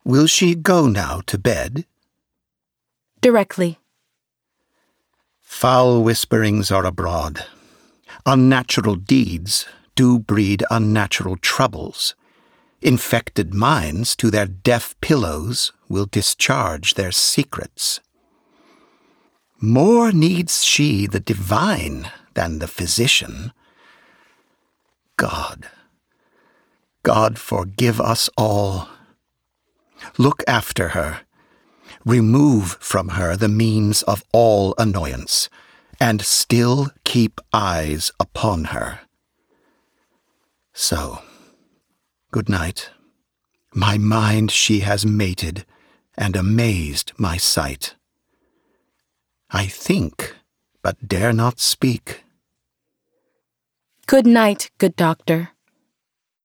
Will she go now to bed? Directly. Foul whisperings are abroad. Unnatural deeds do breed unnatural troubles. Infected minds to their deaf pillows will discharge their secrets. More needs she the divine than the physician. God forgive us all. Look after her. Remove from her the means of all annoyance, and still keep eyes upon her. So, good night. My mind she has mated, and amazed my sight. I think, but dare not speak. Good night, good doctor.